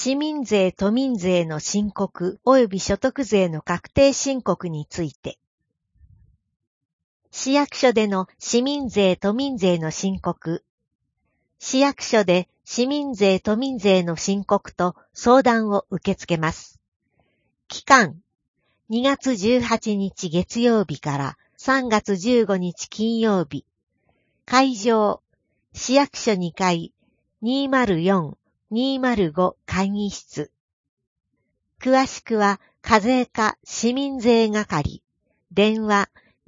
市民税・都民税の申告及び所得税の確定申告について、市役所での市民税・都民税の申告、市役所で市民税・都民税の申告と相談を受け付けます。期間、2月18日月曜日から3月15日金曜日。会場、市役所2階 204-205 会議室。詳しくは課税課市民税係、電話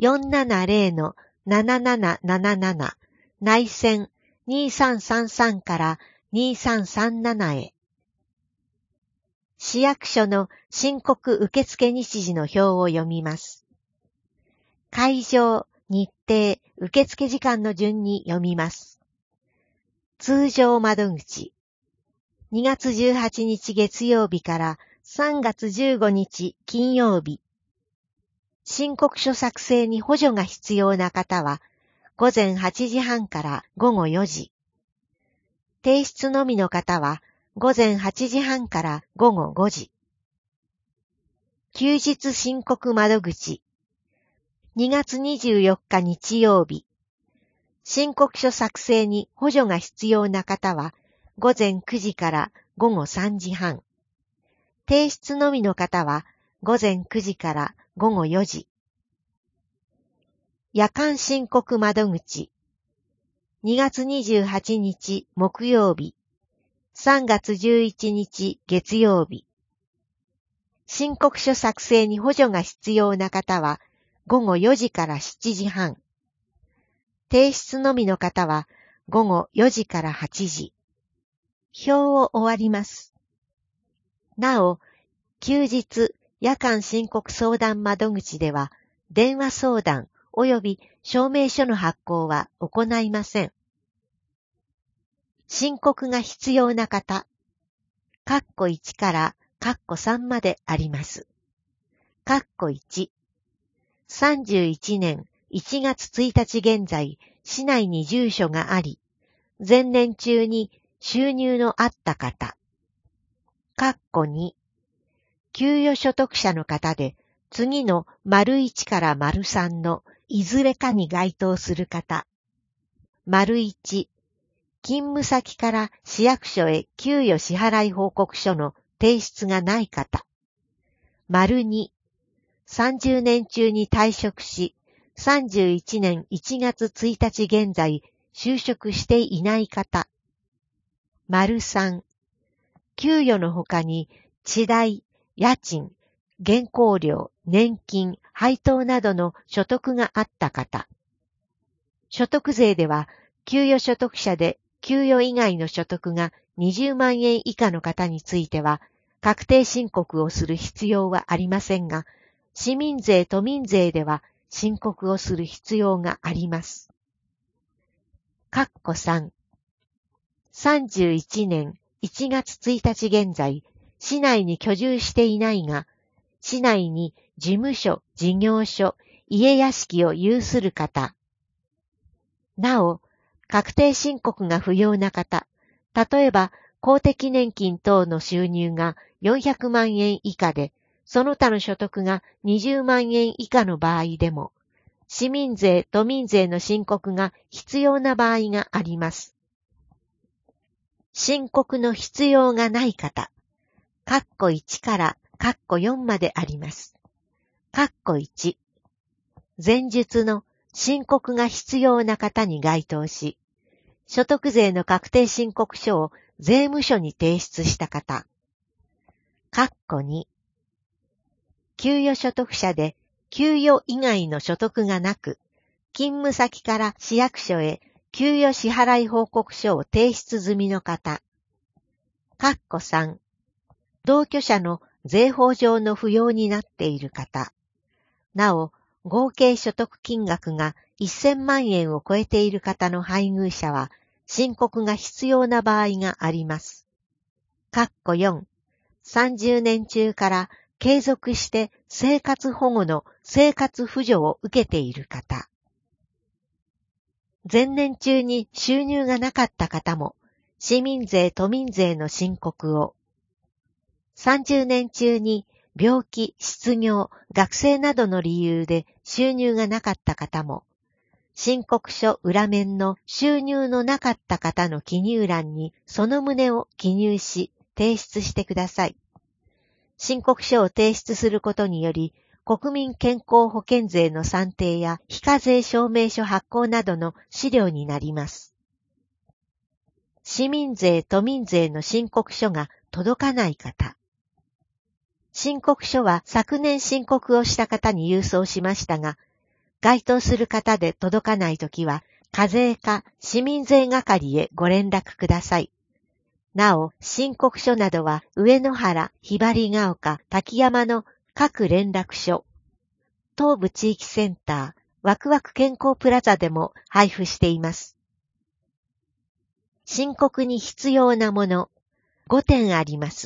470-7777 内線2333から2337へ。市役所の申告受付日時の表を読みます。会場、日程、受付時間の順に読みます。通常窓口。2月18日月曜日から3月15日金曜日。申告書作成に補助が必要な方は、午前8時半から午後4時。提出のみの方は、午前8時半から午後5時。休日申告窓口。2月24日日曜日。申告書作成に補助が必要な方は、午前9時から午後3時半。提出のみの方は、午前9時から午後4時。夜間申告窓口。2月28日木曜日。3月11日月曜日。申告書作成に補助が必要な方は、午後4時から7時半。提出のみの方は、午後4時から8時。表を終わります。なお、休日、夜間申告相談窓口では、電話相談及び証明書の発行は行いません。申告が必要な方、括弧1から括弧3まであります。括弧1、31年1月1日現在、市内に住所があり、前年中に収入のあった方。括弧2、給与所得者の方で、次の丸1から丸3のいずれかに該当する方。丸1、勤務先から市役所へ給与支払い報告書の提出がない方。丸2、30年中に退職し、31年1月1日現在、就職していない方。丸3、給与の他に、地代、家賃、原稿料、年金、配当などの所得があった方。所得税では、給与所得者で給与以外の所得が20万円以下の方については、確定申告をする必要はありませんが、市民税・都民税では申告をする必要があります。括弧3、31年1月1日現在、市内に居住していないが、市内に事務所、事業所、家屋敷を有する方。なお、確定申告が不要な方、例えば公的年金等の収入が400万円以下で、その他の所得が20万円以下の場合でも、市民税・都民税の申告が必要な場合があります。申告の必要がない方、括弧1から括弧4まであります。括弧1、前述の申告が必要な方に該当し、所得税の確定申告書を税務署に提出した方。括弧2、給与所得者で給与以外の所得がなく、勤務先から市役所へ給与支払い報告書を提出済みの方。括弧3、同居者の税法上の扶養になっている方。なお、合計所得金額が1000万円を超えている方の配偶者は、申告が必要な場合があります。括弧4、30年中から継続して生活保護の生活扶助を受けている方。前年中に収入がなかった方も、市民税・都民税の申告を。 30年中に病気、失業、学生などの理由で収入がなかった方も、申告書裏面の収入のなかった方の記入欄にその旨を記入し提出してください。申告書を提出することにより、国民健康保険税の算定や非課税証明書発行などの資料になります。市民税・都民税の申告書が届かない方。申告書は昨年申告をした方に郵送しましたが、該当する方で届かないときは、課税課市民税係へご連絡ください。なお、申告書などは上野原、ひばりが丘、滝山の各連絡所、東部地域センター、ワクワク健康プラザでも配布しています。申告に必要なもの、5点あります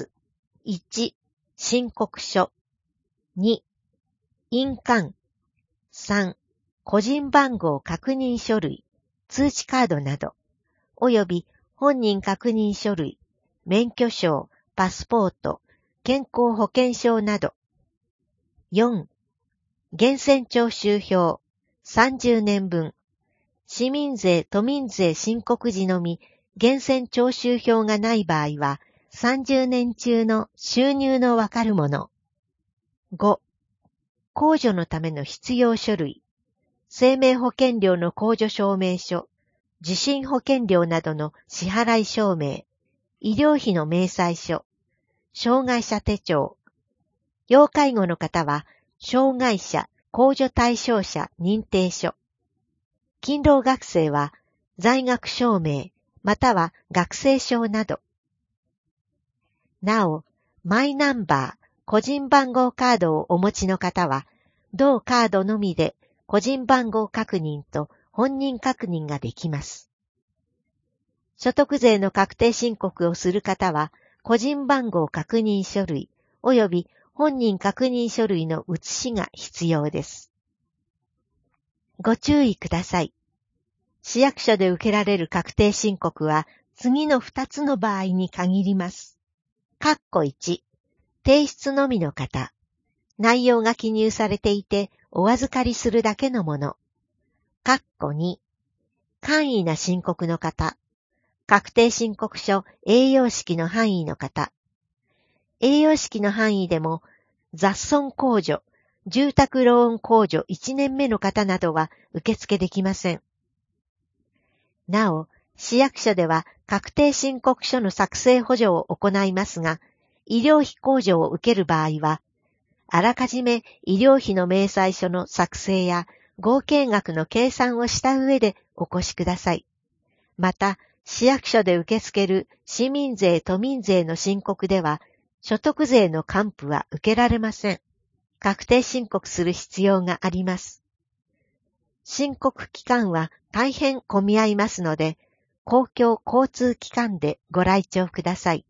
。1、申告書。2、印鑑。3、個人番号確認書類、通知カードなど、および本人確認書類、免許証、パスポート、健康保険証など。4、源泉徴収票、30年分。市民税・都民税申告時のみ、源泉徴収票がない場合は、30年中の収入のわかるもの。5、控除のための必要書類。生命保険料の控除証明書、受診保険料などの支払い証明、医療費の明細書、障害者手帳。要介護の方は、障害者、控除対象者認定書。勤労学生は、在学証明、または学生証など。なお、マイナンバー、個人番号カードをお持ちの方は、同カードのみで、個人番号確認と本人確認ができます。所得税の確定申告をする方は、個人番号確認書類及び本人確認書類の写しが必要です。ご注意ください。市役所で受けられる確定申告は次の2つの場合に限ります。1、提出のみの方。内容が記入されていてお預かりするだけのもの。2、簡易な申告の方。確定申告書栄養式の範囲の方。栄養式の範囲でも雑損控除、住宅ローン控除1年目の方などは受付できません。なお、市役所では確定申告書の作成補助を行いますが、医療費控除を受ける場合は、あらかじめ医療費の明細書の作成や合計額の計算をした上でお越しください。また、市役所で受け付ける市民税・都民税の申告では、所得税の還付は受けられません。確定申告する必要があります。申告期間は大変混み合いますので、公共交通機関でご来庁ください。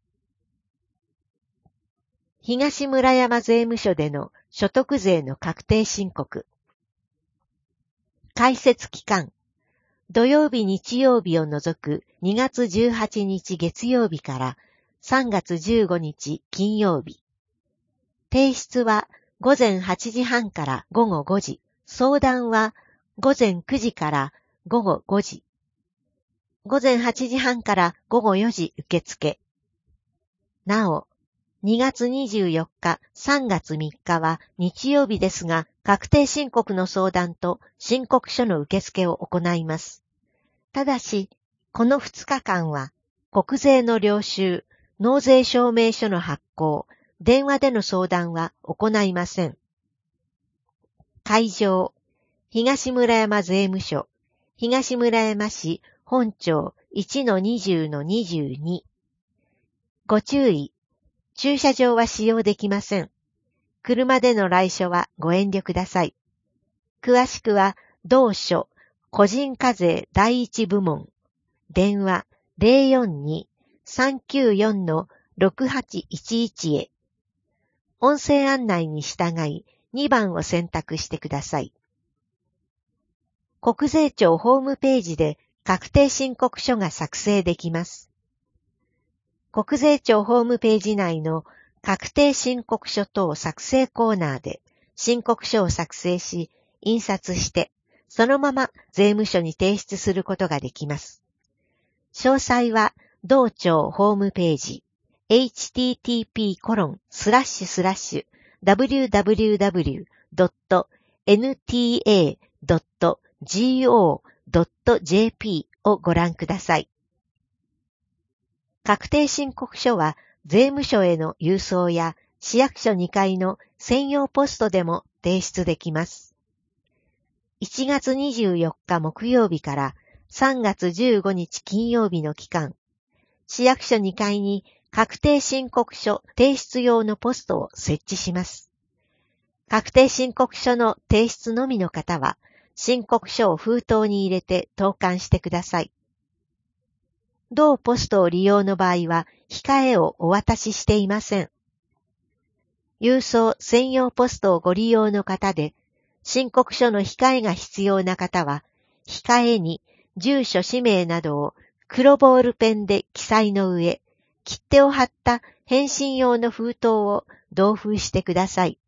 東村山税務署での所得税の確定申告。開設期間。土曜日日曜日を除く2月18日月曜日から3月15日金曜日。提出は午前8時半から午後5時。相談は午前9時から午後5時。午前8時半から午後4時受付。なお、2月24日、3月3日は日曜日ですが、確定申告の相談と申告書の受付を行います。ただし、この2日間は、国税の領収、納税証明書の発行、電話での相談は行いません。会場、東村山税務署、東村山市本町 1-20-22。ご注意、駐車場は使用できません。車での来所はご遠慮ください。詳しくは、同署、個人課税第一部門、電話 042-394-6811 へ。音声案内に従い2番を選択してください。国税庁ホームページで確定申告書が作成できます。国税庁ホームページ内の確定申告書等作成コーナーで申告書を作成し、印刷して、そのまま税務署に提出することができます。詳細は、同庁ホームページ、http://www.nta.go.jp をご覧ください。確定申告書は、税務署への郵送や市役所2階の専用ポストでも提出できます。1月24日木曜日から3月15日金曜日の期間、市役所2階に確定申告書提出用のポストを設置します。確定申告書の提出のみの方は、申告書を封筒に入れて投函してください。同ポストを利用の場合は、控えをお渡ししていません。郵送専用ポストをご利用の方で、申告書の控えが必要な方は、控えに住所氏名などを黒ボールペンで記載の上、切手を貼った返信用の封筒を同封してください。